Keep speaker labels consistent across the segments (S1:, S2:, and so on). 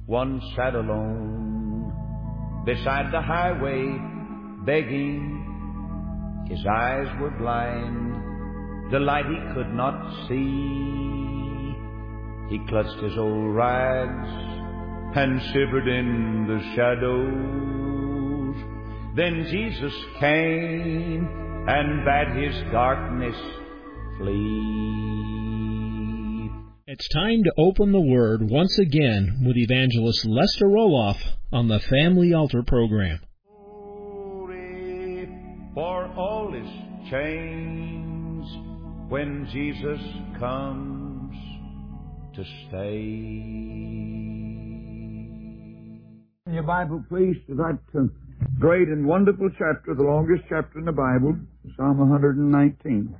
S1: One sat alone beside the highway, begging. His eyes were blind, the light he could not see. He clutched his old rags and shivered in the shadows. Then Jesus came and bade his darkness flee.
S2: It's time to open the Word once again with Evangelist Lester Roloff on the Family Altar program.
S1: Glory, for all is changed when Jesus comes to stay.
S3: In your Bible, please, to that great and wonderful chapter, the longest chapter in the Bible, Psalm 119.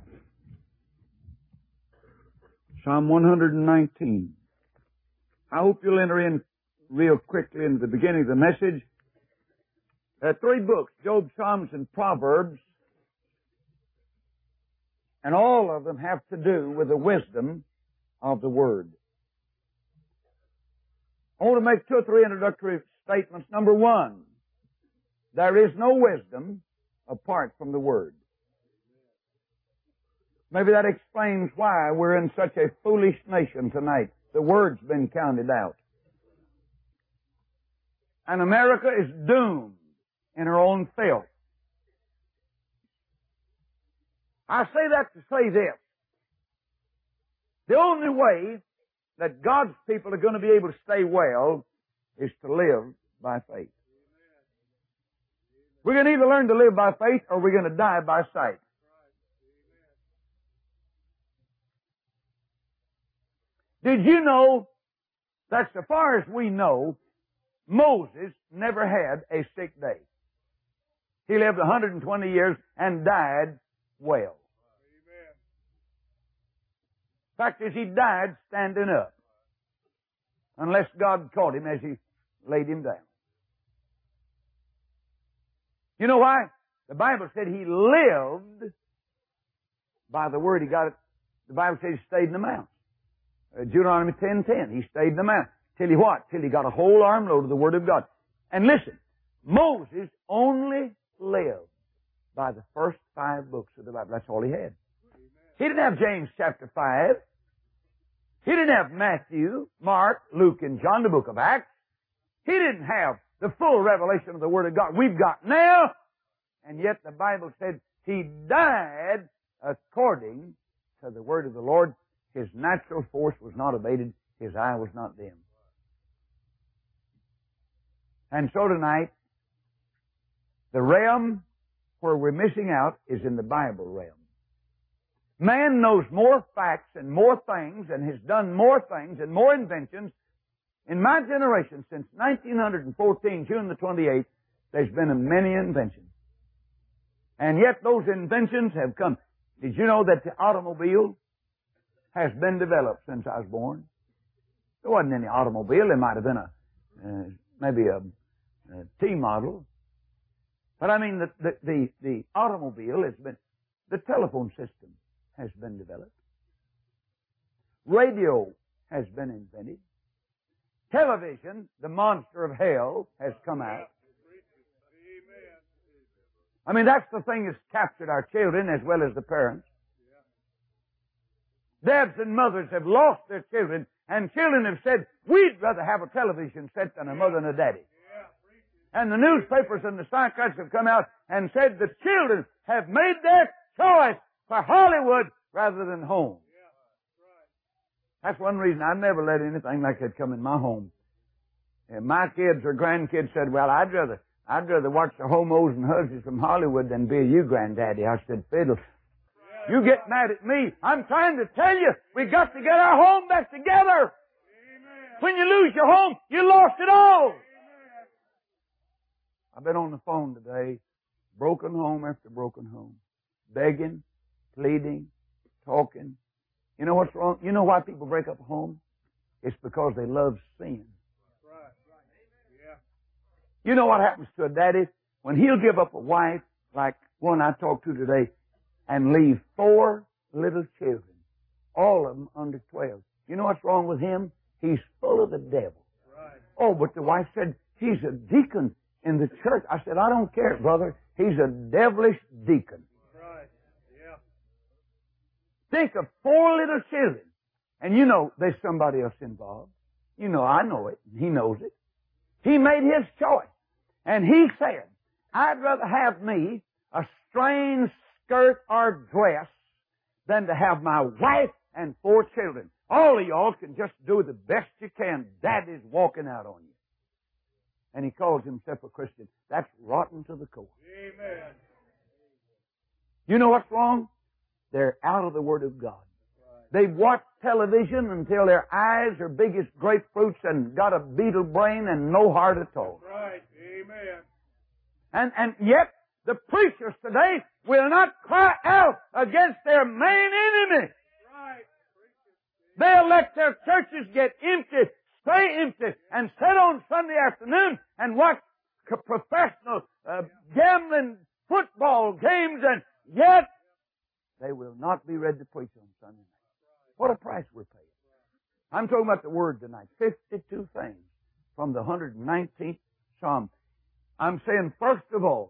S3: Psalm 119. I hope you'll enter in real quickly into the beginning of the message. There are three books, Job, Psalms, and Proverbs, and all of them have to do with the wisdom of the Word. I want to make 2 or 3 introductory statements. Number one, there is no wisdom apart from the Word. Maybe that explains why we're in such a foolish nation tonight. The Word's been counted out. And America is doomed in her own filth. I say that to say this. The only way that God's people are going to be able to stay well is to live by faith. We're going to either learn to live by faith or we're going to die by sight. Did you know that so far as we know, Moses never had a sick day? He lived 120 years and died well. Fact is, he died standing up, unless God caught him as he laid him down. You know why? The Bible said he lived by the word he got. The Bible said he stayed in the mountains. Deuteronomy 10:10. He stayed in the mountains. Till he what? Till he got a whole armload of the Word of God. And listen, Moses only lived by the first 5 books of the Bible. That's all he had. He didn't have James chapter 5. He didn't have Matthew, Mark, Luke, and John, the book of Acts. He didn't have the full revelation of the Word of God we've got now. And yet the Bible said he died according to the Word of the Lord. His natural force was not abated. His eye was not dim. And so tonight, the realm where we're missing out is in the Bible realm. Man knows more facts and more things and has done more things and more inventions. In my generation, since 1914, June the 28th, there's been many inventions. And yet those inventions have come. Did you know that the automobile has been developed since I was born? There wasn't any automobile. There might have been maybe a T model. But I mean, the automobile has been, the telephone system has been developed. Radio has been invented. Television, the monster of hell, has come out. I mean, that's the thing that's captured our children as well as the parents. Dads and mothers have lost their children, and children have said, we'd rather have a television set than a mother and a daddy. And the newspapers and the psychiatrists have come out and said the children have made their choice for Hollywood rather than home. That's one reason I never let anything like that come in my home. And my kids or grandkids said, well, I'd rather watch the homos and husbands from Hollywood than be you, granddaddy. I said, fiddle. You get mad at me. I'm trying to tell you, we got to get our home back together. When you lose your home, you lost it all. I've been on the phone today, broken home after broken home, begging, pleading, talking. You know what's wrong? You know why people break up a home? It's because they love sin. You know what happens to a daddy when he'll give up a wife like one I talked to today and leave 4 little children, all of them under 12. You know what's wrong with him? He's full of the devil. Oh, but the wife said, he's a deacon in the church. I said, I don't care, brother. He's a devilish deacon.
S4: Right. Yeah.
S3: Think of 4 little children. And you know there's somebody else involved. You know, I know it. He knows it. He made his choice. And he said, I'd rather have me a strange skirt or dress than to have my wife and 4 children. All of y'all can just do the best you can. Daddy's walking out on you. And he calls himself a Christian. That's rotten to the core.
S4: Amen.
S3: You know what's wrong? They're out of the Word of God. They've watched television until their eyes are big as grapefruits and got a beetle brain and no heart at all.
S4: Right. Amen.
S3: And yet, the preachers today will not cry out against their main enemy.
S4: Right.
S3: They'll let their churches get empty, stay empty, and sit on Sunday afternoon and watch professional gambling football games, and yet they will not be ready to preach on Sunday night. What a price we're paying. I'm talking about the Word tonight. 52 things from the 119th Psalm. I'm saying, first of all,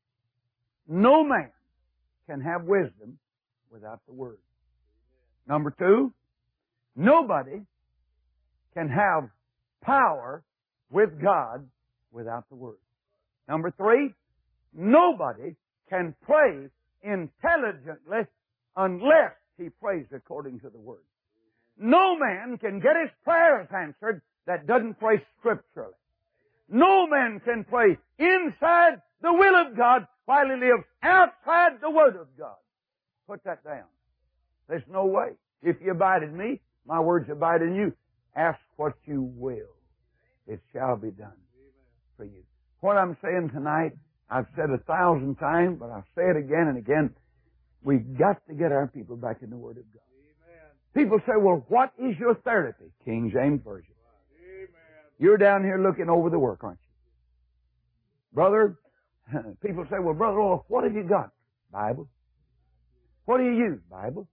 S3: no man can have wisdom without the Word. Number 2, nobody can have power with God without the Word. Number 3, nobody can pray intelligently unless he prays according to the Word. No man can get his prayers answered that doesn't pray scripturally. No man can pray inside the will of God while he lives outside the Word of God. Put that down. There's no way. If you abide in me, my words abide in you. Ask what you will. It shall be done for you. What I'm saying tonight, I've said 1,000 times, but I'll say it again and again. We've got to get our people back in the Word of God.
S4: Amen.
S3: People say, well, what is your therapy? King James Version.
S4: Amen.
S3: You're down here looking over the work, aren't you? Brother, people say, well, Brother Olaf, what have you got? Bible. What do you use? Bible.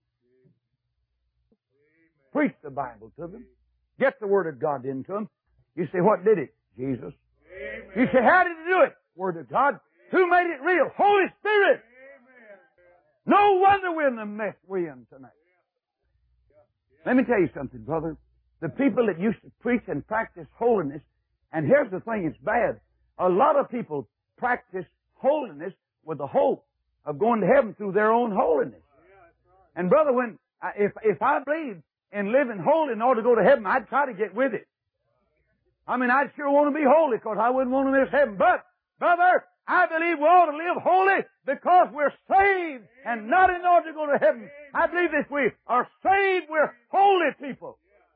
S3: Preach the Bible to them. Get the Word of God into them. You say, what did it? Jesus.
S4: Amen.
S3: You say, how did he do it? Word of God. Who made it real? Holy Spirit. No wonder we're in the mess we're in tonight. Let me tell you something, brother. The people that used to preach and practice holiness, and here's the thing, it's bad. A lot of people practice holiness with the hope of going to heaven through their own holiness. And brother, if I believed in living holy in order to go to heaven, I'd try to get with it. I mean, I'd sure want to be holy because I wouldn't want to miss heaven. But, brother, I believe we ought to live holy because we're saved and not in order to go to heaven. I believe if we are saved, we're holy people.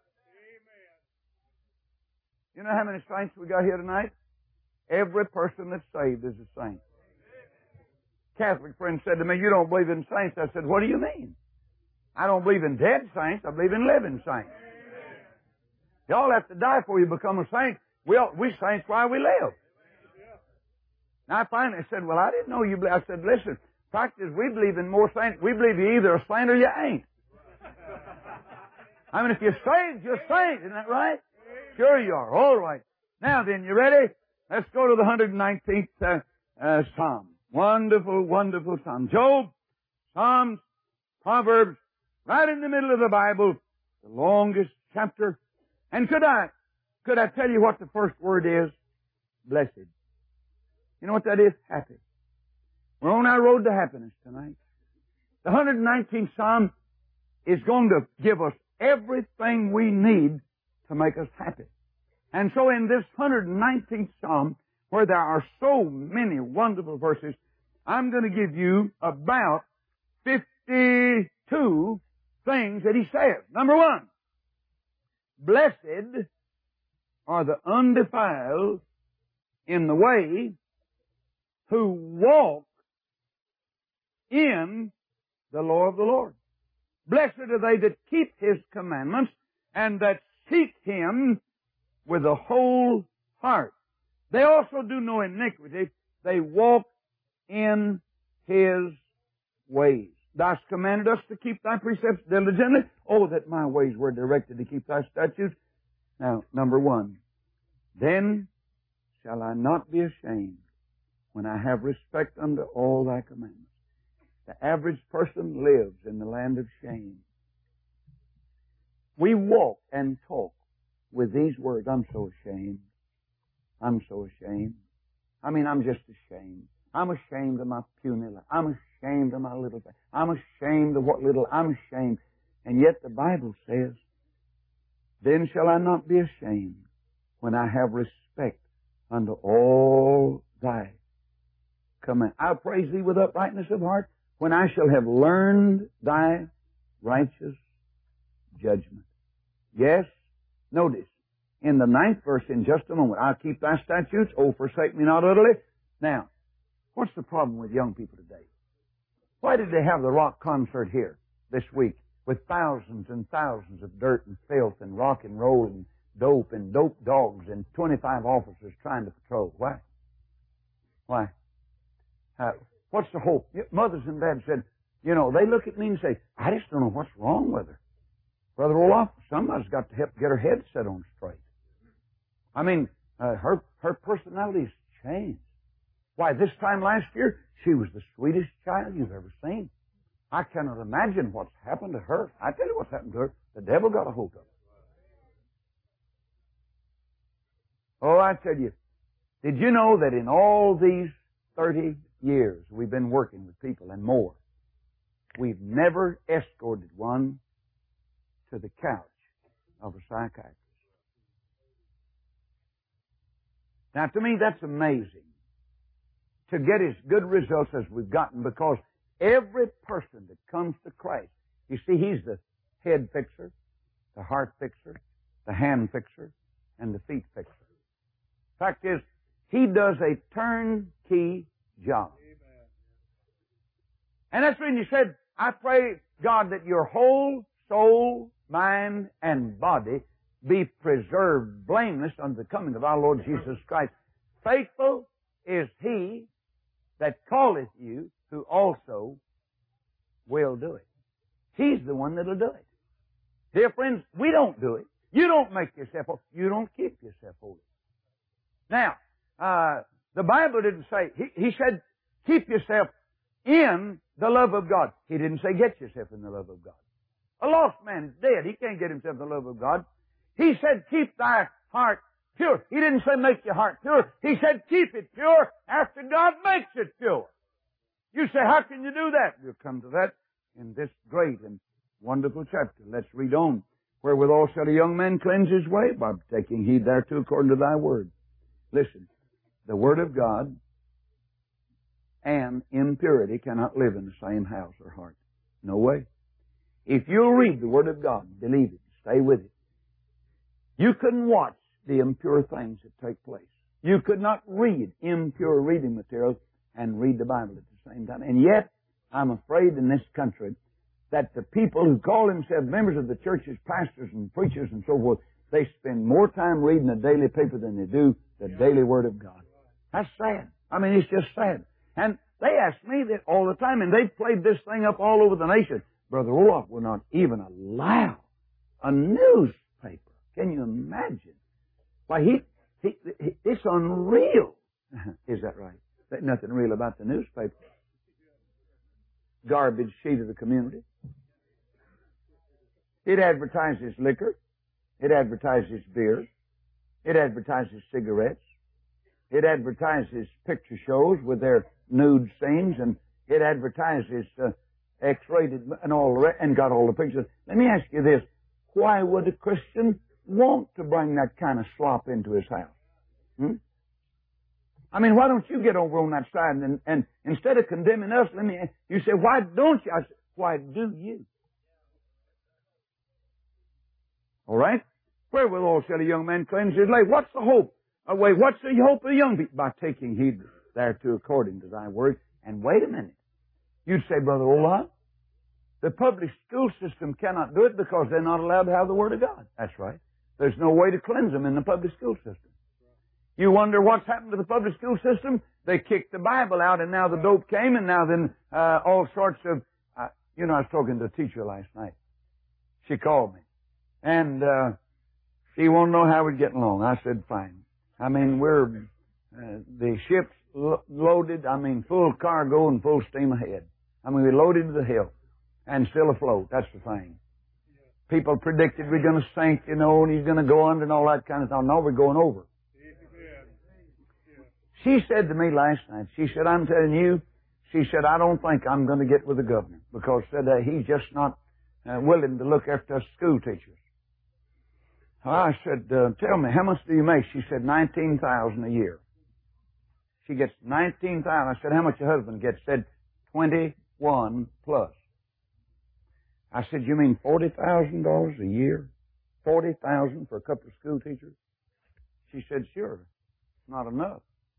S3: You know how many saints we got here tonight? Every person that's saved is a saint. Catholic friend said to me, you don't believe in saints. I said, what do you mean? I don't believe in dead saints. I believe in living saints. Y'all have to die before you become a saint. We saints while we live. Now I finally said, well, I didn't know you believe. I said, listen, practice, we believe in more saints. We believe you're either a saint or you ain't. I mean, if you're saved, you're saved. Isn't that right? Sure you are. All right. Now then, you ready? Let's go to the 119th Psalm. Wonderful, wonderful Psalm. Job, Psalms, Proverbs, right in the middle of the Bible, the longest chapter. And could I tell you what the first word is? Blessed. You know what that is? Happy. We're on our road to happiness tonight. The 119th Psalm is going to give us everything we need to make us happy. And so in this 119th Psalm, where there are so many wonderful verses, I'm going to give you about 52 things that he says. Number 1, blessed are the undefiled in the way who walk in the law of the Lord. Blessed are they that keep His commandments and that seek Him with a whole heart. They also do no iniquity. They walk in His ways. Thou hast commanded us to keep Thy precepts diligently. Oh, that my ways were directed to keep Thy statutes. Now, number 1, Then shall I not be ashamed when I have respect unto all thy commandments. The average person lives in the land of shame. We walk and talk with these words. I'm so ashamed. I'm so ashamed. I'm just ashamed. I'm ashamed of my puny life. I'm ashamed of my little thing. I'm ashamed of what little I'm ashamed. And yet the Bible says, then shall I not be ashamed when I have respect unto all thy commandments. I'll praise thee with uprightness of heart when I shall have learned thy righteous judgment. Yes, notice, in the 9th verse in just a moment, I'll keep thy statutes, oh, forsake me not utterly. Now, what's the problem with young people today? Why did they have the rock concert here this week with thousands and thousands of dirt and filth and rock and roll and dope dogs and 25 officers trying to patrol? Why? Why? What's the hope? Mothers and dads said, they look at me and say, I just don't know what's wrong with her. Brother Olaf, somebody's got to help get her head set on straight. Her personality's changed. Why, this time last year, she was the sweetest child you've ever seen. I cannot imagine what's happened to her. I tell you what's happened to her. The devil got a hold of her. Oh, I tell you, did you know that in all these 30 years we've been working with people and more, we've never escorted one to the couch of a psychiatrist? Now, to me, that's amazing to get as good results as we've gotten, because every person that comes to Christ, you see, He's the head fixer, the heart fixer, the hand fixer, and the feet fixer. Fact is, He does a turnkey job.
S4: Amen.
S3: And that's when you said, I pray, God, that your whole soul, mind, and body be preserved blameless unto the coming of our Lord Jesus Christ. Faithful is He that calleth you, who also will do it. He's the one that'll do it. Dear friends, we don't do it. You don't make yourself holy. You don't keep yourself holy. Now, the Bible didn't say, He said, keep yourself in the love of God. He didn't say get yourself in the love of God. A lost man is dead. He can't get himself in the love of God. He said, keep thy heart pure. He didn't say make your heart pure. He said, keep it pure after God makes it pure. You say, how can you do that? We'll come to that in this great and wonderful chapter. Let's read on. Wherewithal shall a young man cleanse his way? By taking heed thereto according to thy word. Listen, the Word of God and impurity cannot live in the same house or heart. No way. If you'll read the Word of God, believe it, stay with it, you couldn't watch the impure things that take place. You could not read impure reading materials and read the Bible at the same time. And yet, I'm afraid in this country that the people who call themselves members of the churches, pastors and preachers and so forth, they spend more time reading the daily paper than they do the daily Word of God. That's sad. It's just sad. And they ask me that all the time, and they've played this thing up all over the nation. Brother Olaf will not even allow a newspaper. Can you imagine? Why, it's unreal. Is that right? There's nothing real about the newspaper. Garbage sheet of the community. It advertises liquor. It advertises beer. It advertises cigarettes. It advertises picture shows with their nude scenes, and it advertises X-rated and all the rest, and got all the pictures. Let me ask you this: why would a Christian want to bring that kind of slop into his house? Why don't you get over on that side and instead of condemning us, you say, why don't you? I say, why do you? All right? Wherewithal shall a young man cleanse his way? What's the hope? What's the hope of the young people? By taking heed thereto according to thy word. And wait a minute. You'd say, Brother Olaf, the public school system cannot do it because they're not allowed to have the Word of God. That's right. There's no way to cleanse them in the public school system. You wonder what's happened to the public school system? They kicked the Bible out, and now the dope came, and now then all sorts of... I was talking to a teacher last night. She called me. And she wanted to know how we're getting along. I said, fine. I mean, the ship's loaded, full cargo and full steam ahead. We're loaded to the hill and still afloat. That's the thing. People predicted we're going to sink, and he's going to go under and all that kind of stuff. No, we're going over. She said to me last night, she said, I'm telling you, she said, I don't think I'm going to get with the governor because said he's just not willing to look after us school teachers. I said, tell me, how much do you make? She said, $19,000 a year. She gets $19,000. I said, how much your husband gets? Said, 21 plus. I said, you mean $40,000 a year? $40,000 for a couple of school teachers? She said, sure. Not enough.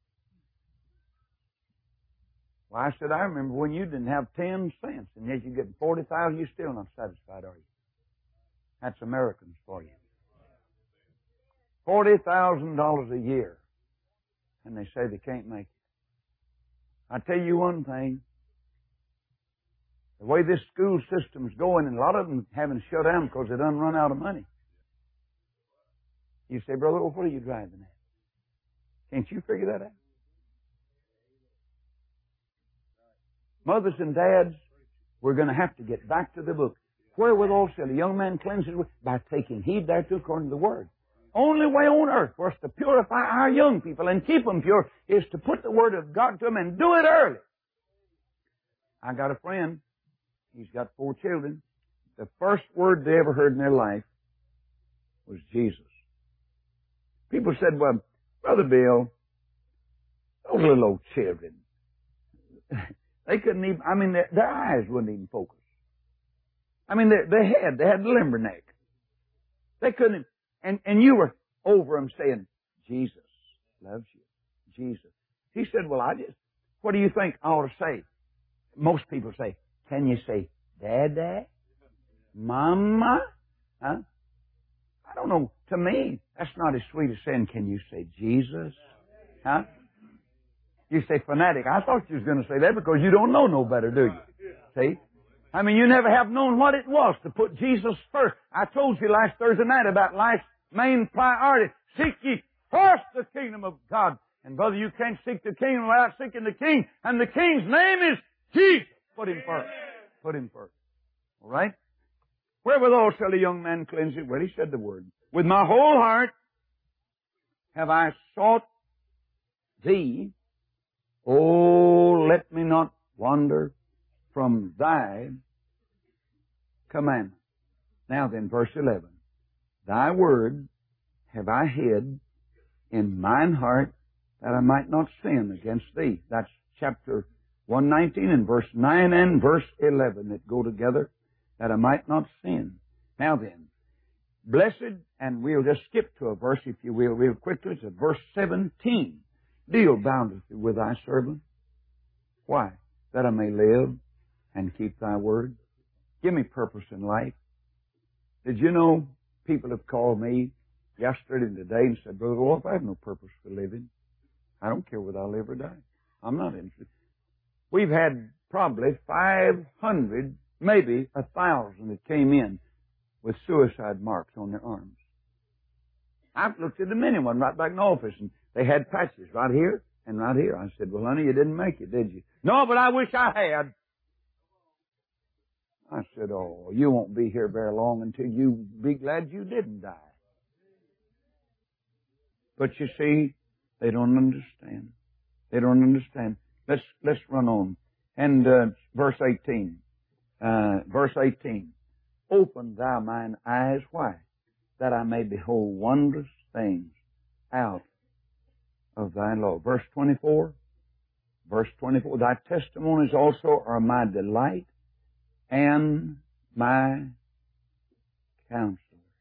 S3: Well, I said, I remember when you didn't have 10 cents, and yet you're getting $40,000, you're still not satisfied, are you? That's Americans for you. $40,000 a year. And they say they can't make it. I tell you one thing. The way this school system's going, and a lot of them having shut down because they done run out of money. You say, brother, well, what are you driving at? Can't you figure that out? Mothers and dads, we're going to have to get back to the book. Wherewithal shall a young man cleanse his way? By taking heed thereto according to the Word. Only way on earth for us to purify our young people and keep them pure is to put the Word of God to them and do it early. I got a friend. He's got 4 children. The first word they ever heard in their life was Jesus. People said, well, Brother Bill, those little old children, they couldn't even, their eyes wouldn't even focus. They had limberneck. They couldn't, and you were over them saying, Jesus loves you. Jesus. He said, well, what do you think I ought to say? Most people say, can you say, Dada? Mama? Huh? I don't know. To me, that's not as sweet as saying, can you say Jesus? Huh? You say fanatic. I thought you was going to say that because you don't know no better, do you? See? You never have known what it was to put Jesus first. I told you last Thursday night about life's main priority. Seek ye first the kingdom of God. And brother, you can't seek the kingdom without seeking the King. And the King's name is Jesus. Put Him first. Put Him first. All right? Wherewithal shall a young man cleanse it? Well, he said the word. With my whole heart have I sought Thee. Oh, let me not wander from Thy commandment. Now then, verse 11. Thy word have I hid in mine heart that I might not sin against Thee. That's chapter 119 and verse 9 and verse 11 that go together, that I might not sin. Now then, blessed, and we'll just skip to a verse, if you will, real quickly. It's at verse 17. Deal bountifully with Thy servant. Why? That I may live and keep Thy word. Give me purpose in life. Did you know people have called me yesterday and today and said, Brother Wolf, I have no purpose for living. I don't care whether I live or die. I'm not interested. We've had probably 500, maybe 1,000 that came in with suicide marks on their arms. I've looked at the many one right back in the office, and they had patches right here and right here. I said, well, honey, you didn't make it, did you? No, but I wish I had. I said, oh, you won't be here very long until you be glad you didn't die. But you see, they don't understand. They don't understand. Let's run on. And verse 18. Verse 18. Open Thou mine eyes. Why? That I may behold wondrous things out of Thy law. Verse 24. Verse 24. Thy testimonies also are my delight and my counselors.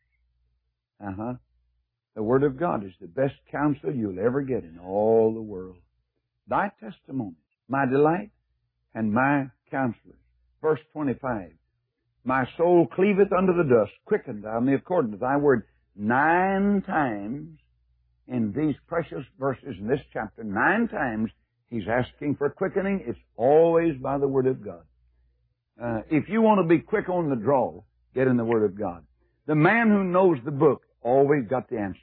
S3: The Word of God is the best counsel you'll ever get in all the world. Thy testimonies, my delight and my counselors. Verse 25. My soul cleaveth unto the dust. Quicken Thou me according to Thy word. 9 times in these precious verses in this chapter, 9 times He's asking for quickening. It's always by the Word of God. If you want to be quick on the draw, get in the Word of God. The man who knows the book always got the answer.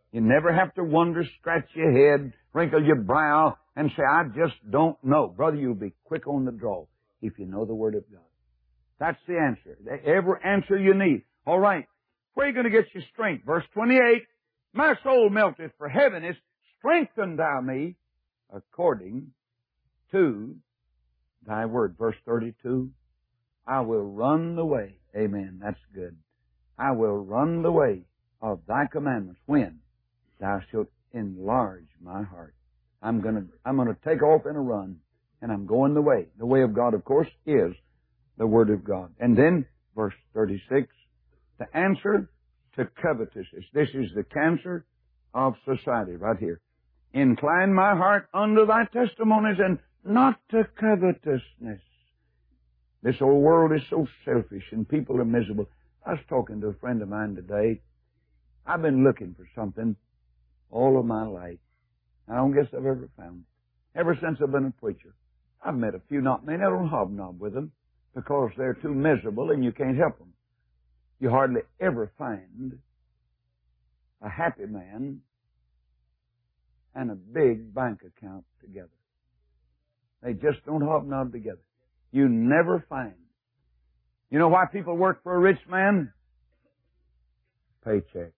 S3: You never have to wonder, scratch your head, wrinkle your brow, and say, I just don't know. Brother, you'll be quick on the draw if you know the Word of God. That's the answer. Every answer you need. All right. Where are you going to get your strength? Verse 28, my soul melteth for heaviness. Strengthen thou me according to thy word. Verse 32, I will run the way. Amen. That's good. I will run the way of thy commandments when thou shalt enlarge my heart. I'm going to take off in a run, and I'm going the way. The way of God, of course, is the Word of God. And then, verse 36, the answer to covetousness. This is the cancer of society right here. Incline my heart unto thy testimonies and not to covetousness. This old world is so selfish and people are miserable. I was talking to a friend of mine today. I've been looking for something all of my life. I don't guess I've ever found it. Ever since I've been a preacher. I've met a few, not many. I don't hobnob with them because they're too miserable and you can't help them. You hardly ever find a happy man and a big bank account together. They just don't hobnob together. You never find. You know why people work for a rich man? Paycheck.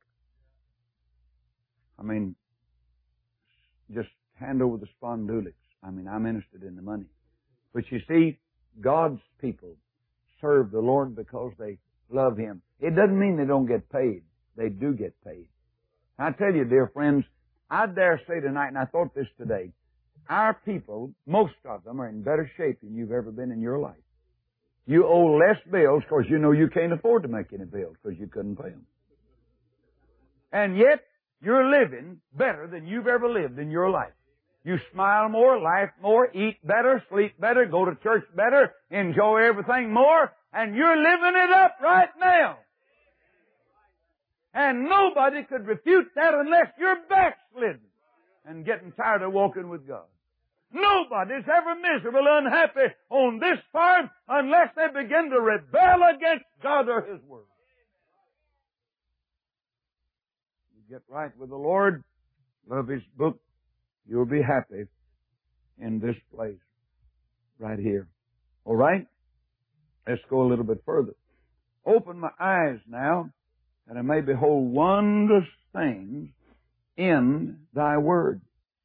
S3: I mean, just hand over the spondulics. I mean, I'm interested in the money. But you see, God's people serve the Lord because they love Him. It doesn't mean they don't get paid. They do get paid. I tell you, dear friends, I dare say tonight, and I thought this today, our people, most of them, are in better shape than you've ever been in your life. You owe less bills because you know you can't afford to make any bills because you couldn't pay them. And yet, you're living better than you've ever lived in your life. You smile more, laugh more, eat better, sleep better, go to church better, enjoy everything more, and you're living it up right now. And nobody could refute that unless you're backslidden and getting tired of walking with God. Nobody's ever miserable, unhappy on this farm unless they begin to rebel against God or His Word. You get right with the Lord, love His book, you'll be happy in this place right here. All right? Let's go a little bit further. Open my eyes now that I may behold wondrous things in thy word.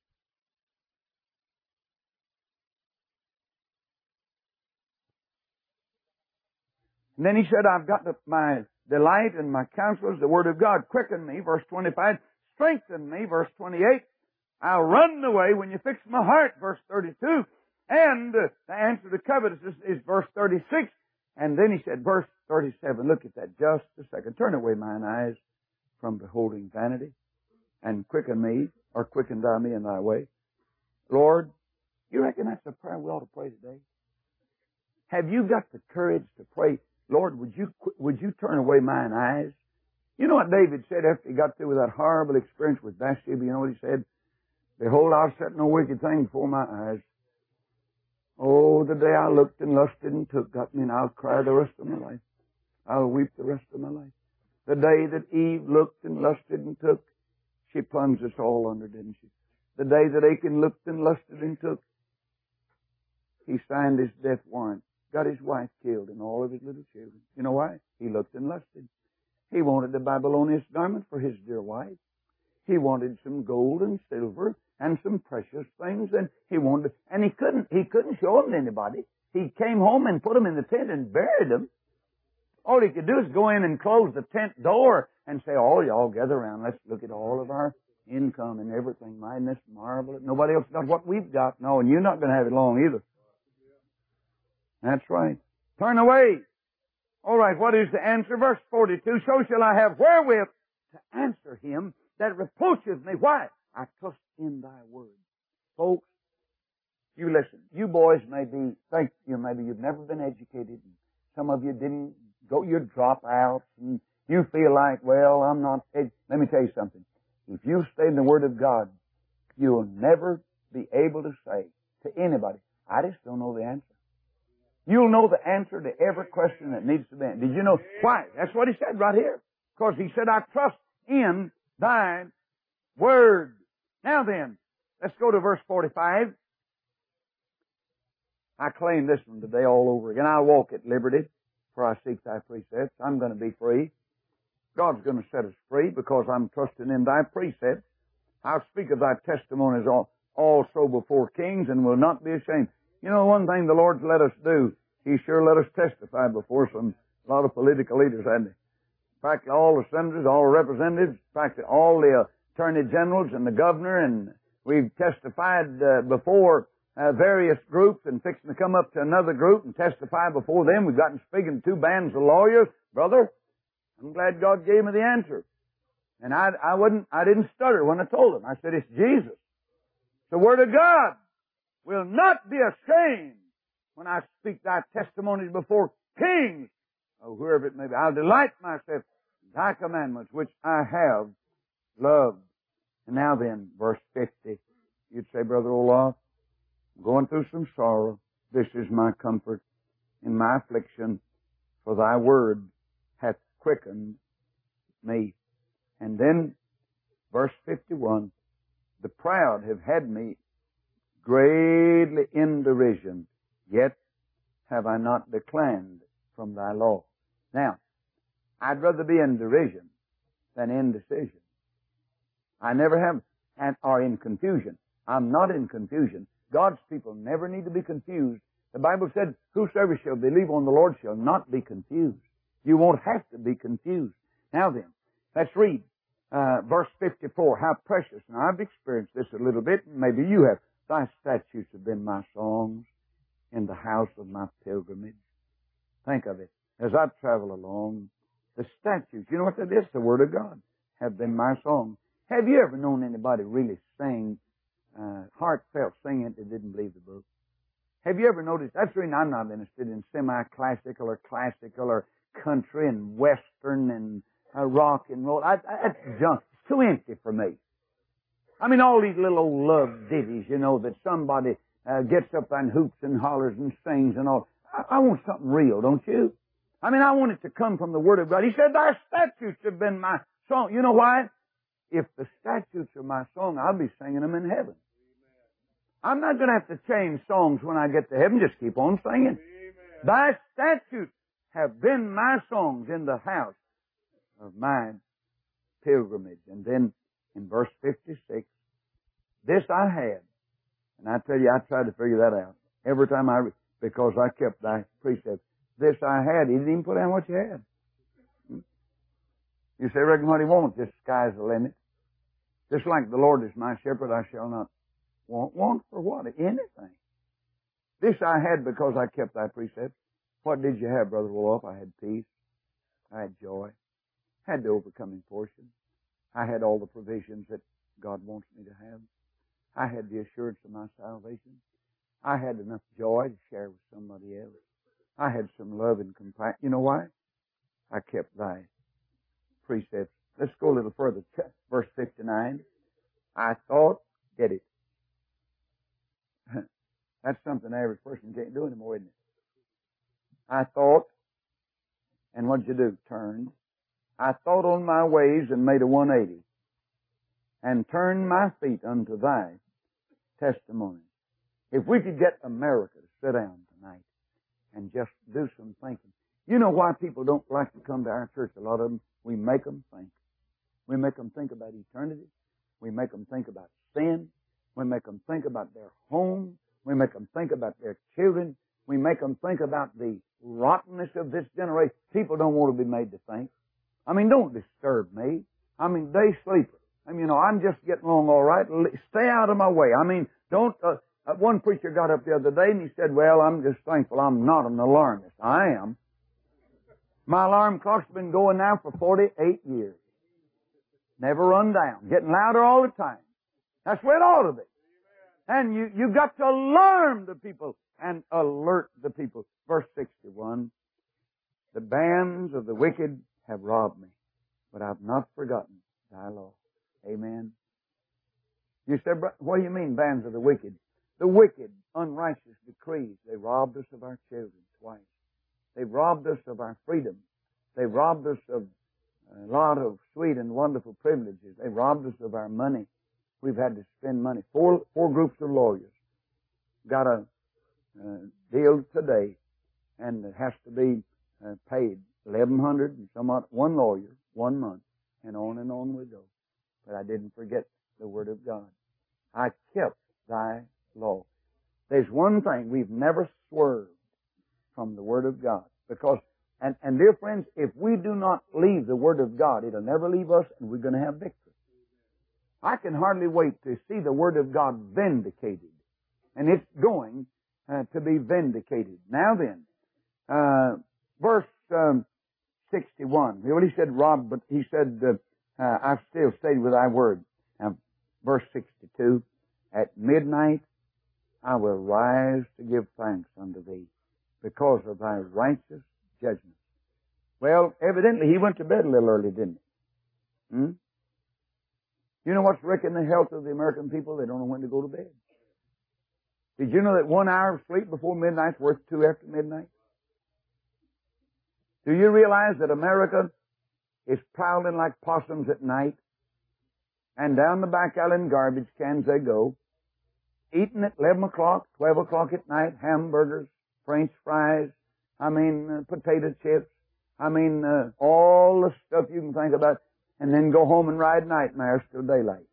S3: And then he said, I've got my delight and my counsel is the word of God. Quicken me, verse 25. Strengthen me, verse 28. I'll run the way when you fix my heart, verse 32. And the answer to covetousness is verse 36. And then he said, verse 37. Look at that just a second. Turn away mine eyes from beholding vanity and quicken me, or quicken thou me in thy way. Lord, you reckon that's the prayer we ought to pray today? Have you got the courage to pray, Lord, would you turn away mine eyes? You know what David said after he got through with that horrible experience with Bathsheba? You know what he said? Behold, I'll set no wicked thing before my eyes. Oh, the day I looked and lusted and got me, and I'll cry the rest of my life. I'll weep the rest of my life. The day that Eve looked and lusted and took, she plunged us all under, didn't she? The day that Achan looked and lusted and took, he signed his death warrant, got his wife killed and all of his little children. You know why? He looked and lusted. He wanted the Babylonian garment for his dear wife. He wanted some gold and silver and some precious things, and he couldn't show them to anybody. He came home and put them in the tent and buried them. All he could do is go in and close the tent door and say, "Oh, y'all gather around. Let's look at all of our income and everything. Mind this marvelous. Nobody else got what we've got. No, and you're not going to have it long either." That's right. Turn away. All right, what is the answer? Verse 42, so shall I have wherewith to answer him that reproacheth me. Why? I trust in thy word. Folks, you listen. You boys maybe you've never been educated. Some of you didn't go, you're dropouts, and you feel like, well, I'm not educated. Let me tell you something. If you stay in the Word of God, you'll never be able to say to anybody, I just don't know the answer. You'll know the answer to every question that needs to be answered. Did you know? Why? That's what he said right here. Because he said, I trust in thy Word. Now then, let's go to verse 45. I claim this one today all over again. I walk at liberty, for I seek thy precepts. I'm going to be free. God's going to set us free because I'm trusting in thy precepts. I'll speak of thy testimonies also before kings and will not be ashamed. You know, one thing the Lord's let us do, He sure let us testify before a lot of political leaders, hadn't He? Practically all the senators, all the representatives, practically all the attorney generals and the governor, and we've testified before various groups and fixing to come up to another group and testify before them. We've gotten speaking to 2 bands of lawyers. Brother, I'm glad God gave me the answer. And I didn't stutter when I told them. I said, it's Jesus. The Word of God will not be ashamed when I speak thy testimonies before kings, or whoever it may be. I'll delight myself in thy commandments, which I have loved. And now then, verse 50. You'd say, Brother Olaf, I'm going through some sorrow. This is my comfort in my affliction, for thy word hath quickened me. And then, verse 51, the proud have had me greatly in derision, yet have I not declined from thy law. Now, I'd rather be in derision than in decision. I never have, or in confusion. I'm not in confusion. God's people never need to be confused. The Bible said, whosoever shall believe on the Lord shall not be confused. You won't have to be confused. Now then, let's read verse 54. How precious. Now, I've experienced this a little bit, and maybe you have. Thy statutes have been my songs in the house of my pilgrimage. Think of it. As I travel along, the statutes, you know what that is? The Word of God have been my song. Have you ever known anybody really sing, heartfelt singing that didn't believe the book? Have you ever noticed? That's the reason I'm not interested in semi-classical or classical or country and western and rock and roll. That's junk. It's too empty for me. I mean, all these little old love ditties, you know, that somebody gets up and hoops and hollers and sings and all. I want something real, don't you? I mean, I want it to come from the Word of God. He said, thy statutes have been my song. You know why? If the statutes are my song, I'll be singing them in heaven. I'm not going to have to change songs when I get to heaven. Just keep on singing. Amen. Thy statutes have been my songs in the house of my pilgrimage. And then in verse 56, this I had. And I tell you, I tried to figure that out. Every time because I kept thy precepts. This I had. He didn't even put down what you had. You say, reckon what he wants. Just sky's the limit. Just like the Lord is my shepherd, I shall not want. Want for what? Anything. This I had because I kept thy precepts. What did you have, Brother Wolf? I had peace. I had joy. I had the overcoming portion. I had all the provisions that God wants me to have. I had the assurance of my salvation. I had enough joy to share with somebody else. I had some love and compassion. You know why? I kept thy precepts. Let's go a little further. Verse 59. I thought, get it. That's something the average person can't do anymore, isn't it? I thought, and what'd you do? Turned. I thought on my ways and made a 180, and turned my feet unto thy testimony. If we could get America to sit down tonight and just do some thinking. You know why people don't like to come to our church? A lot of them, we make them think. We make them think about eternity. We make them think about sin. We make them think about their home. We make them think about their children. We make them think about the rottenness of this generation. People don't want to be made to think. I mean, don't disturb me. I mean, day sleeper. I mean, you know, I'm just getting along all right. Stay out of my way. I mean, don't... one preacher got up the other day and he said, well, I'm just thankful I'm not an alarmist. I am. My alarm clock's been going now for 48 years. Never run down. Getting louder all the time. That's where it ought to be. And you got to alarm the people and alert the people. Verse 61. The bands of the wicked have robbed me, but I've not forgotten thy law. Amen. You said, what do you mean, bands of the wicked? The wicked, unrighteous decrees. They robbed us of our children twice. They've robbed us of our freedom. They've robbed us of a lot of sweet and wonderful privileges. They robbed us of our money. We've had to spend money. Four groups of lawyers got a deal today, and it has to be paid $1,100 and somewhat. One lawyer, 1 month, and on we go. But I didn't forget the Word of God. I kept Thy law. There's one thing we've never swerved from the Word of God, because and dear friends, if we do not leave the Word of God, it'll never leave us, and we're going to have victory. I can hardly wait to see the Word of God vindicated. And it's going to be vindicated. Now then, verse 61. Well, he said, Rob, but he said, I've still stayed with thy word. Now, verse 62. At midnight I will rise to give thanks unto thee because of thy righteous judgment. Well, evidently he went to bed a little early, didn't he? You know what's wrecking the health of the American people? They don't know when to go to bed. Did you know that 1 hour of sleep before midnight is worth 2 after midnight? Do you realize that America is prowling like possums at night, and down the back alley in garbage cans they go, eating at 11 o'clock, 12 o'clock at night, hamburgers, French fries, potato chips, all the stuff you can think about, and then go home and ride nightmares till daylight.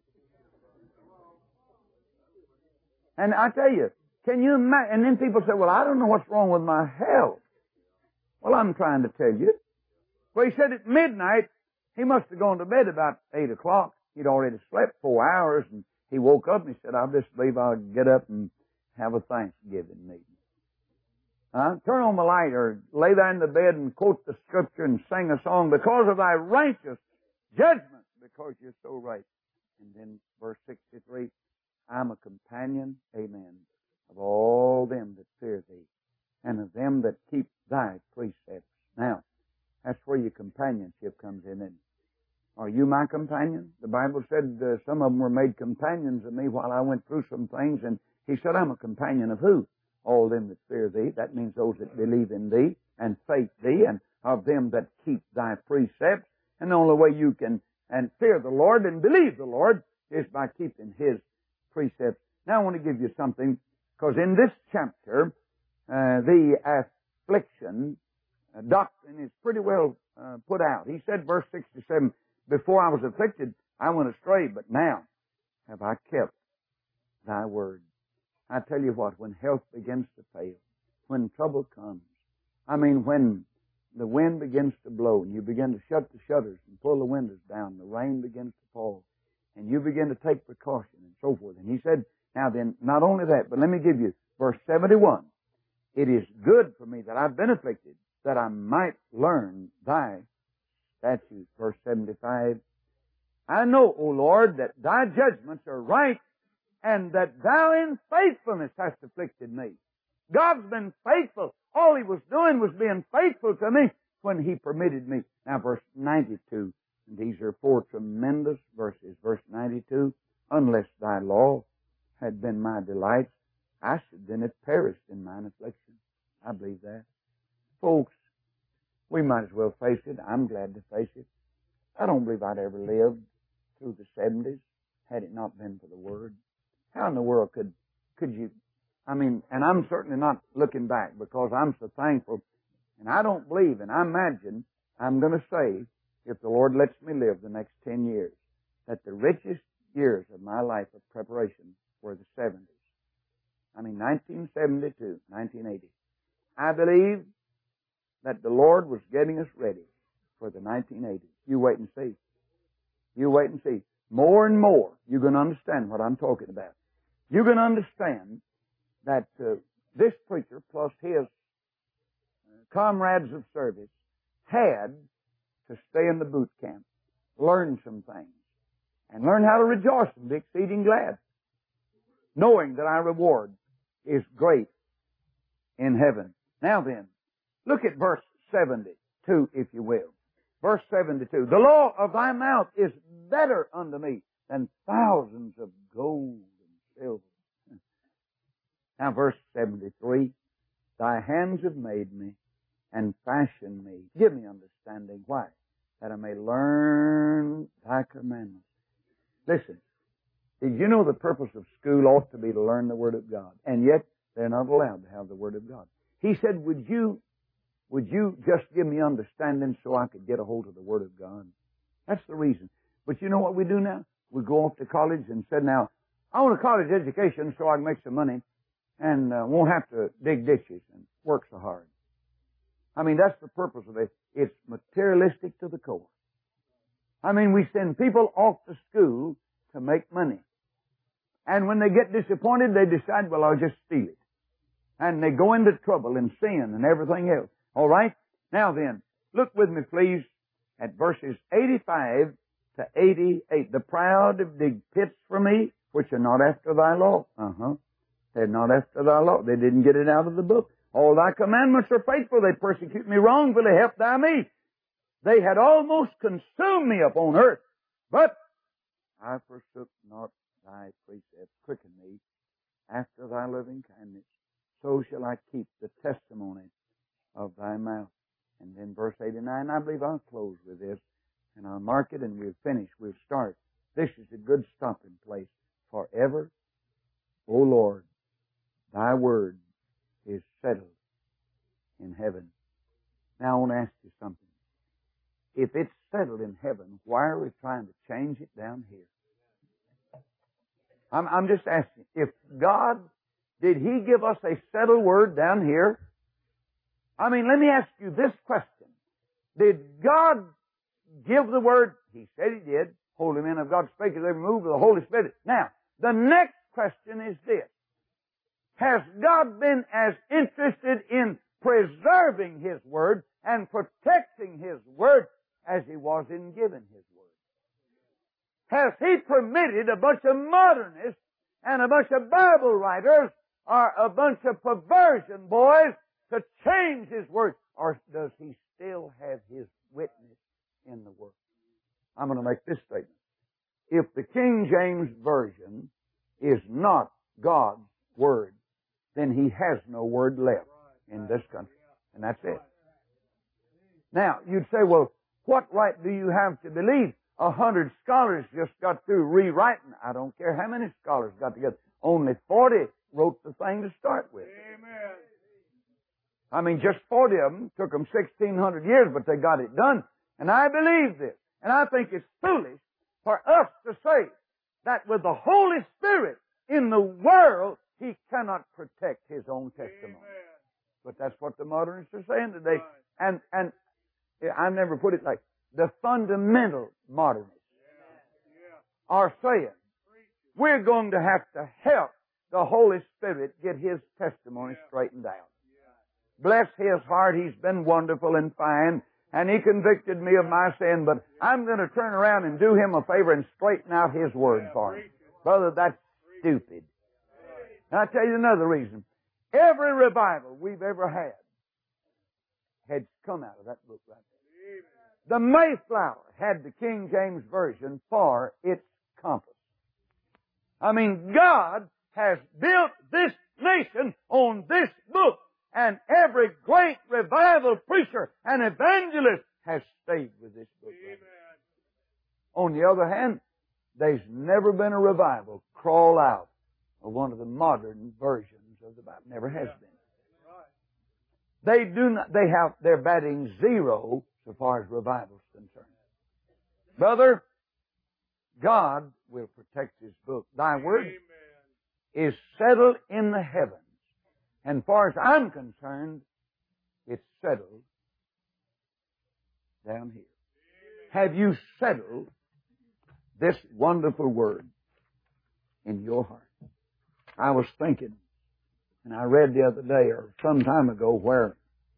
S3: And I tell you, can you imagine? And then people say, well, I don't know what's wrong with my health. Well, I'm trying to tell you. Well, he said at midnight, he must have gone to bed about 8 o'clock. He'd already slept 4 hours, and he woke up and he said, I just believe I'll get up and have a Thanksgiving meeting. Turn on the light or lay there in the bed and quote the scripture and sing a song because of thy righteous judgment, because you're so right. And then verse 63, I'm a companion, amen, of all them that fear thee, and of them that keep thy precepts. Now, that's where your companionship comes in. And are you my companion? The Bible said some of them were made companions of me while I went through some things, and he said, I'm a companion of who? All them that fear thee. That means those that believe in thee and faith thee, and of them that keep thy precepts. And the only way you can fear the Lord and believe the Lord is by keeping His precepts. Now I want to give you something, because in this chapter, the affliction doctrine is pretty well put out. He said, verse 67, before I was afflicted, I went astray, but now have I kept thy word. I tell you what, when health begins to fail, when trouble comes, when the wind begins to blow and you begin to shut the shutters and pull the windows down, the rain begins to fall, and you begin to take precaution and so forth. And he said, now then, not only that, but let me give you verse 71. It is good for me that I've been afflicted, that I might learn thy statutes. Verse 75. I know, O Lord, that thy judgments are right, and that thou in faithfulness hast afflicted me. God's been faithful. All He was doing was being faithful to me when He permitted me. Now verse 92. And these are 4 tremendous verses. Verse 92. Unless thy law had been my delight, I should then have perished in mine affliction. I believe that. Folks, we might as well face it. I'm glad to face it. I don't believe I'd ever lived through the 70s had it not been for the Word. How in the world could you, and I'm certainly not looking back because I'm so thankful. And I don't believe, and I imagine, I'm going to say, if the Lord lets me live the next 10 years, that the richest years of my life of preparation were the 70s. 1972, 1980. I believe that the Lord was getting us ready for the 1980s. You wait and see. You wait and see. More and more, you're going to understand what I'm talking about. You're going to understand that this preacher plus his comrades of service had to stay in the boot camp, learn some things, and learn how to rejoice and be exceeding glad, knowing that our reward is great in heaven. Now then, look at verse 72, if you will. Verse 72. The law of thy mouth is better unto me than thousands of gold and silver. Now verse 73. Thy hands have made me and fashioned me. Give me understanding. Why? that I may learn thy commandments. Listen, did you know the purpose of school ought to be to learn the Word of God? And yet, they're not allowed to have the Word of God. He said, would you just give me understanding so I could get a hold of the Word of God? That's the reason. But you know what we do now? We go off to college and said, now, I want a college education so I can make some money and won't have to dig ditches and work so hard. I mean, that's the purpose of it. It's materialistic to the core. I mean, we send people off to school to make money. And when they get disappointed, they decide, well, I'll just steal it. And they go into trouble and sin and everything else. All right? Now then, look with me, please, at verses 85 to 88. The proud have digged pits for me, which are not after thy law. They're not after thy law. They didn't get it out of the book. All thy commandments are faithful. They persecute me wrongfully. Help thou me. They had almost consumed me upon earth. But I forsook not thy precepts. Quicken me after thy loving kindness. So shall I keep the testimony of thy mouth. And then verse 89, I believe I'll close with this. And I'll mark it and we'll finish. We'll start. This is a good stopping place. Forever, O Lord, thy word is settled in heaven. Now I want to ask you something. If it's settled in heaven, why are we trying to change it down here? I'm just asking, if God, did He give us a settled word down here? I mean, let me ask you this question. Did God give the word? He said He did. Holy men of God spake as they were moved with the Holy Spirit. Now, the next question is this. Has God been as interested in preserving His word and protecting His word as He was in giving His word? Has He permitted a bunch of modernists and a bunch of Bible writers or a bunch of perversion boys to change His word? Or does He still have His witness in the word? I'm going to make this statement. If the King James Version is not God's word, then He has no word left in this country. And that's it. Now, you'd say, well, what right do you have to believe? 100 scholars just got through rewriting. I don't care how many scholars got together. Only 40 wrote the thing to start with.
S4: Amen.
S3: I mean, just 40 of them. Took them 1,600 years, but they got it done. And I believe this. And I think it's foolish for us to say that with the Holy Spirit in the world, He cannot protect His own testimony.
S4: Amen.
S3: But that's what the modernists are saying today. And I never put it like the fundamental modernists are saying we're going to have to help the Holy Spirit get His testimony straightened out. Bless His heart, He's been wonderful and fine, and He convicted me of my sin, but I'm going to turn around and do Him a favor and straighten out His word for Him. Brother, that's stupid. And I'll tell you another reason. Every revival we've ever had come out of that book right there. The Mayflower had the King James Version for its compass. I mean, God has built this nation on this book, and every great revival preacher and evangelist has stayed with this book. Right. On the other hand, there's never been a revival crawl out of one of the modern versions of the Bible. Never has been. They're batting zero so far as revival is concerned. Brother, God will protect His book. Thy word is settled in the heavens. And far as I'm concerned, it's settled down here. Have you settled this wonderful word in your heart? I was thinking, and I read the other day or some time ago where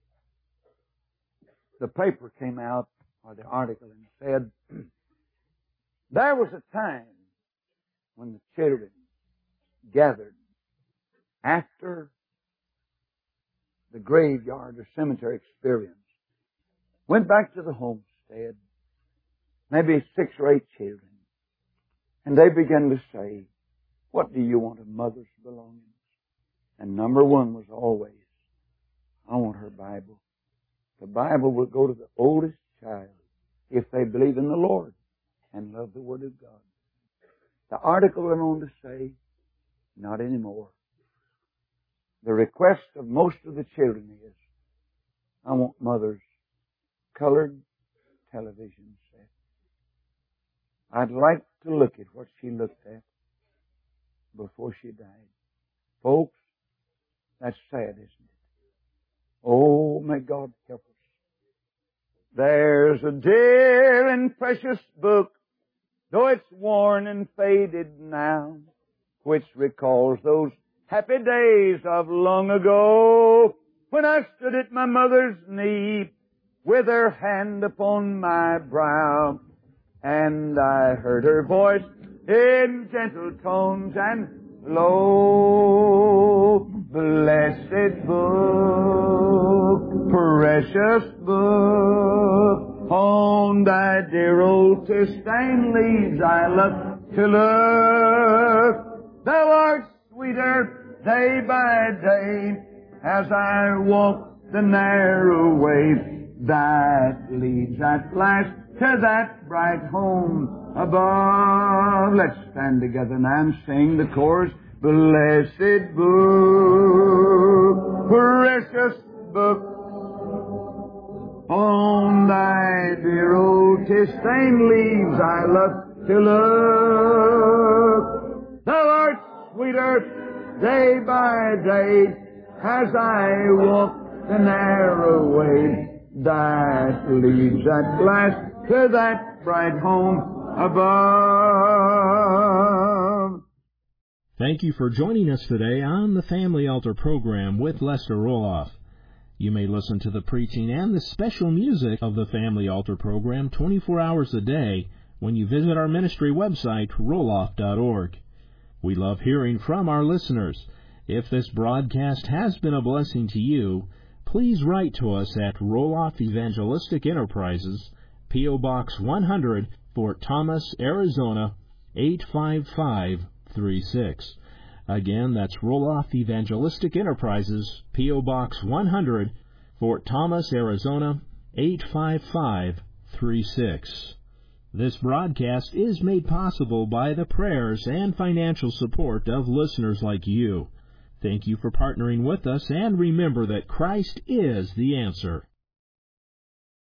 S3: the paper came out, or the article, and said, there was a time when the children gathered after the graveyard or cemetery experience, went back to the homestead, maybe 6 or 8 children, and they began to say, what do you want of mother's belongings? And number 1 was always, I want her Bible. The Bible will go to the oldest child if they believe in the Lord and love the Word of God. The article went on to say, not anymore. The request of most of the children is, I want Mother's colored television set. I'd like to look at what she looked at before she died. Folks, that's sad, isn't it? Oh, may God help us. There's a dear and precious book, though it's worn and faded now, which recalls those happy days of long ago, when I stood at my mother's knee, with her hand upon my brow, and I heard her voice in gentle tones and low. Blessed book, precious book, on thy dear old stained leaves I love to look. Thou art sweeter day by day as I walk the narrow way that leads at last to that bright home above. Let's stand together now and sing the chorus. Blessed book, precious book, on thy dear old stained leaves I love to look. Thou art sweeter day by day as I walk the narrow way that leads at last to that bright home above.
S2: Thank you for joining us today on the Family Altar program with Lester Roloff. You may listen to the preaching and the special music of the Family Altar program 24 hours a day when you visit our ministry website, roloff.org. We love hearing from our listeners. If this broadcast has been a blessing to you, please write to us at Roloff Evangelistic Enterprises, P.O. Box 100, Fort Thomas, Arizona, 85536. Again, that's Roloff Evangelistic Enterprises, P.O. Box 100, Fort Thomas, Arizona, 85536. This broadcast is made possible by the prayers and financial support of listeners like you. Thank you for partnering with us, and remember that Christ is the answer.